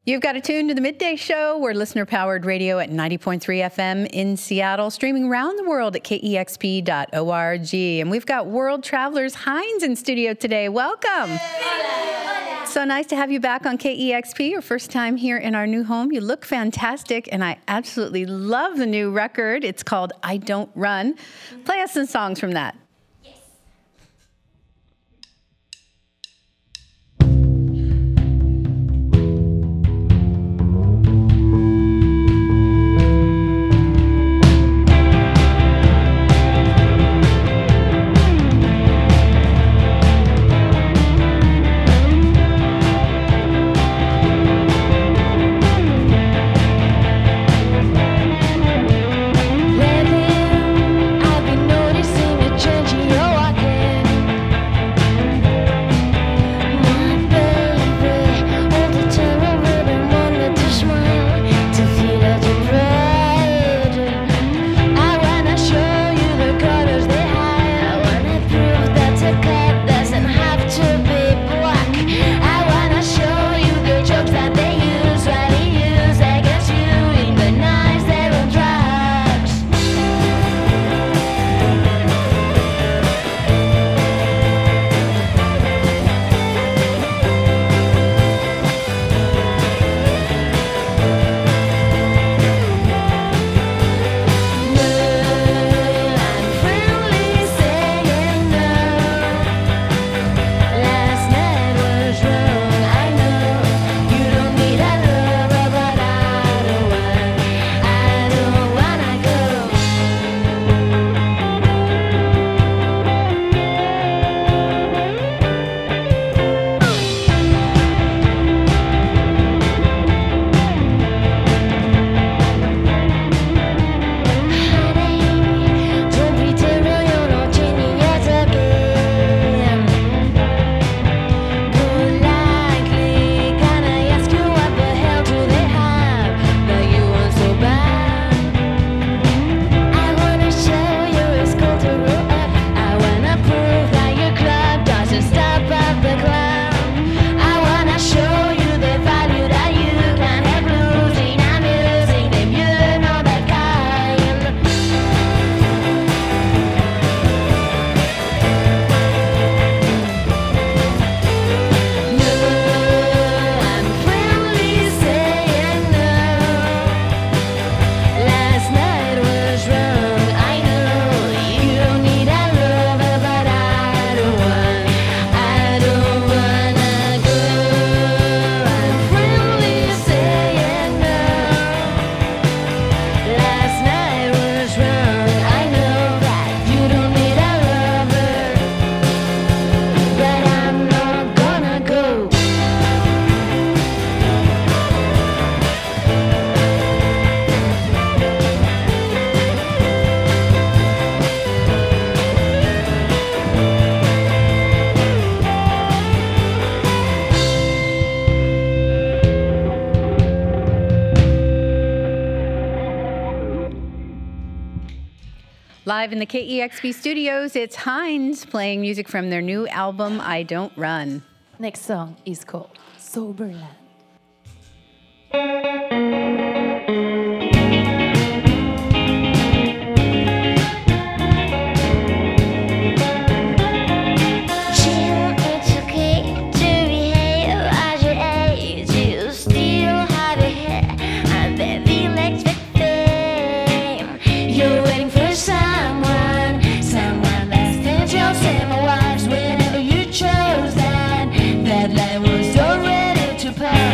You've got to tune to the Midday Show. We're listener-powered radio at 90.3 FM in Seattle, streaming around the world at kexp.org. And we've got World Travelers Heinz in studio today. Welcome. Hola. So nice to have you back on KEXP, your first time here in our new home. You look fantastic, and I absolutely love the new record. It's called I Don't Run. Play us some songs from that. Live in the KEXP studios, it's Heinz playing music from their new album, I Don't Run. Next song is called Soberland. Whenever you chose that line was already to pass.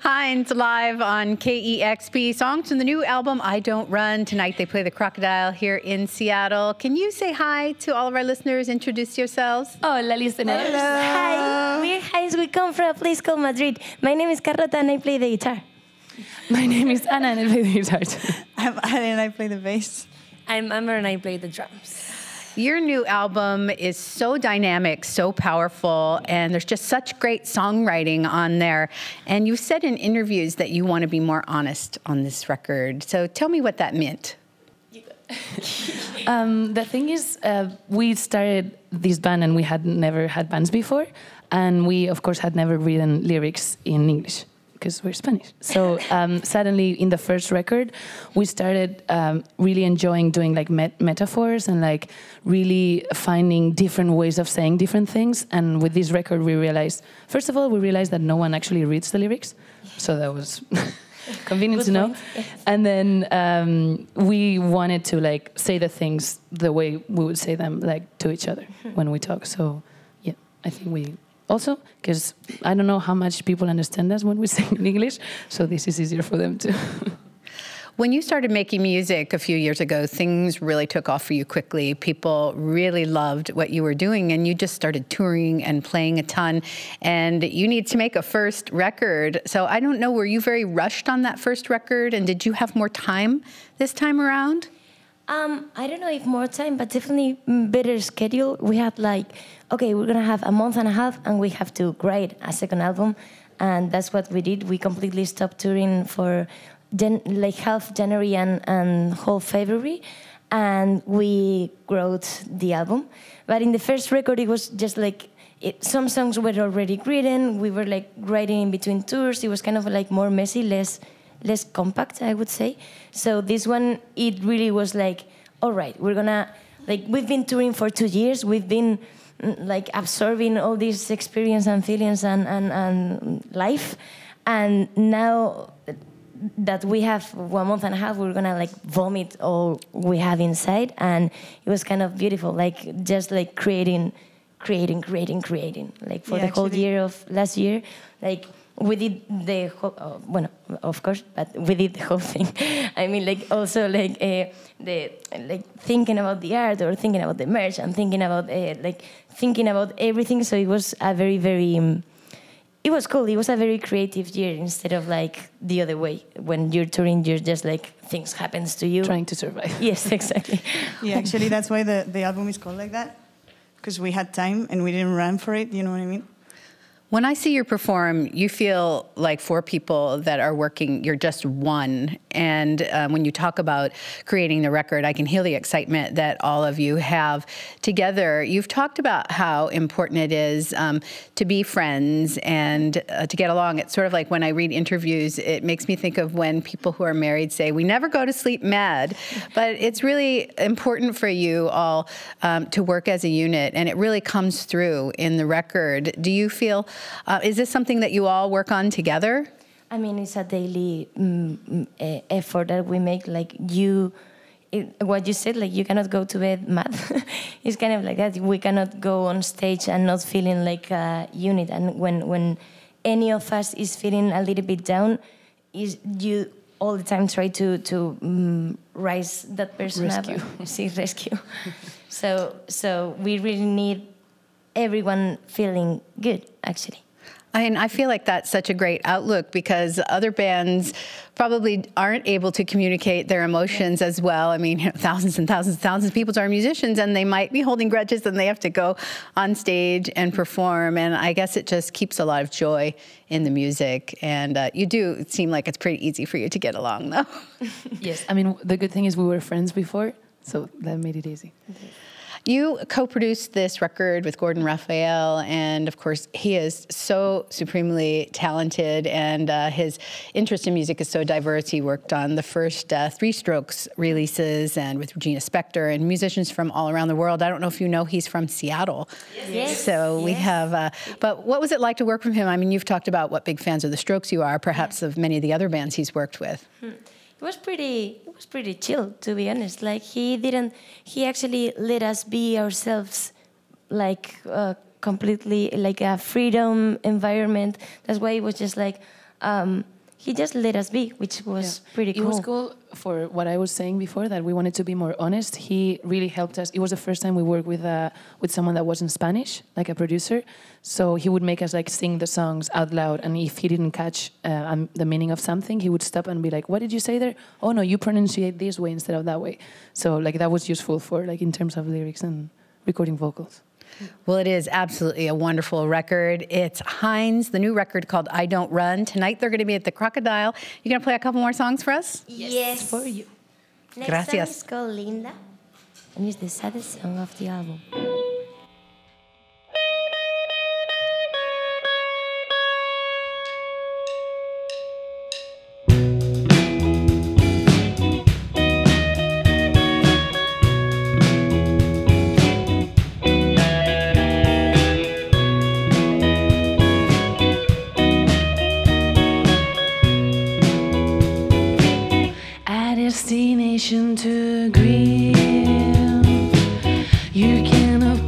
Hines live on KEXP. Songs from the new album, I Don't Run. Tonight they play the Crocodile here in Seattle. Can you say hi to all of our listeners? Introduce yourselves. Hola, listeners. Hello. Hi, we're Hines. We come from a place called Madrid. My name is Carlota and I play the guitar. My name is Anna and I play the guitar too. I'm Ali and I play the bass. I'm Amber and I play the drums. Your new album is so dynamic, so powerful, and there's just such great songwriting on there. And you said in interviews that you want to be more honest on this record. So tell me what that meant. The thing is, we started this band and we had never had bands before. And we, of course, had never written lyrics in English, because we're Spanish. So suddenly in the first record, we started really enjoying doing like metaphors and like really finding different ways of saying different things. And with this record, we realized, first of all, we realized that no one actually reads the lyrics. So that was convenient to know. And then we wanted to like say the things the way we would say them like to each other when we talk. So yeah, I think we... Also, because I don't know how much people understand us when we sing in English, so this is easier for them too. When you started making music a few years ago, things really took off for you quickly. People really loved what you were doing, and you just started touring and playing a ton. And you need to make a first record. So I don't know, were you very rushed on that first record, and did you have more time this time around? I don't know if more time, but definitely better schedule. We had like, okay, we're gonna have a month and a half, and we have to write a second album, and that's what we did. We completely stopped touring for like half January and whole February, and we wrote the album. But in the first record, it was just like some songs were already written. We were like writing in between tours. It was kind of like more messy, less compact, I would say. So this one, it really was like, all right, we're gonna, like, we've been touring for 2 years. We've been like absorbing all this experience and feelings and life. And now that we have 1 month and a half, we're gonna like vomit all we have inside. And it was kind of beautiful, like just like creating. Like for the whole year of last year, like, we did the whole, well, of course, but we did the whole thing. I mean, like, also, like, thinking about the art or thinking about the merch and thinking about, thinking about everything. So it was a very, very, it was cool. It was a very creative year instead of, like, the other way. When you're touring, you're just, like, things happens to you. Trying to survive. Yes, exactly. Yeah, actually, that's why the album is called like that. Because we had time and we didn't run for it, you know what I mean? When I see you perform, you feel like 4 people that are working, you're just one. And when you talk about creating the record, I can hear the excitement that all of you have together. You've talked about how important it is to be friends and to get along. It's sort of like when I read interviews, it makes me think of when people who are married say, we never go to sleep mad. But it's really important for you all to work as a unit, and it really comes through in the record. Do you feel... is this something that you all work on together? I mean, it's a daily effort that we make. Like what you said, like you cannot go to bed mad. It's kind of like that. We cannot go on stage and not feeling like a unit. And when any of us is feeling a little bit down, you all the time try to rise that person rescue. Up. See, rescue. So we really need everyone feeling good, actually. And I feel like that's such a great outlook, because other bands probably aren't able to communicate their emotions as well. I mean, thousands and thousands and thousands of people are musicians, and they might be holding grudges, and they have to go on stage and perform. And I guess it just keeps a lot of joy in the music. And you do seem like it's pretty easy for you to get along, though. Yes, I mean, the good thing is we were friends before, so that made it easy. You co-produced this record with Gordon Raphael, and of course, he is so supremely talented, and his interest in music is so diverse. He worked on the first 3 Strokes releases, and with Regina Spektor, and musicians from all around the world. I don't know if you know, he's from Seattle. Yes. So we have, but what was it like to work with him? I mean, you've talked about what big fans of the Strokes you are, perhaps of many of the other bands he's worked with. It was pretty chill, to be honest. Like he actually let us be ourselves, like completely like a freedom environment. That's why it was just like he just let us be, which was pretty cool. It was cool for what I was saying before, that we wanted to be more honest. He really helped us. It was the first time we worked with someone that wasn't Spanish, like a producer. So he would make us like sing the songs out loud, and if he didn't catch the meaning of something, he would stop and be like, "What did you say there? Oh no, you pronunciate this way instead of that way." So like that was useful for like in terms of lyrics and recording vocals. Well, it is absolutely a wonderful record. It's Hinds, the new record called I Don't Run. Tonight they're going to be at the Crocodile. You going to play a couple more songs for us? Yes. For you. Next Gracias. song is called Linda, and it's the saddest song of the album. Destination to agree. You can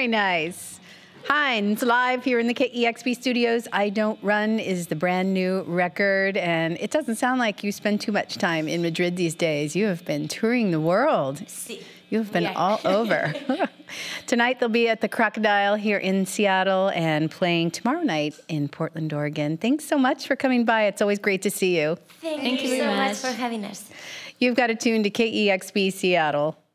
Very nice. Heinz, live here in the KEXP studios. I Don't Run is the brand new record, and it doesn't sound like you spend too much time in Madrid these days. You have been touring the world. Sí. You've been all over. Tonight they'll be at the Crocodile here in Seattle and playing tomorrow night in Portland, Oregon. Thanks so much for coming by. It's always great to see you. Thank you very so much much for having us. You've got to tune to KEXP Seattle.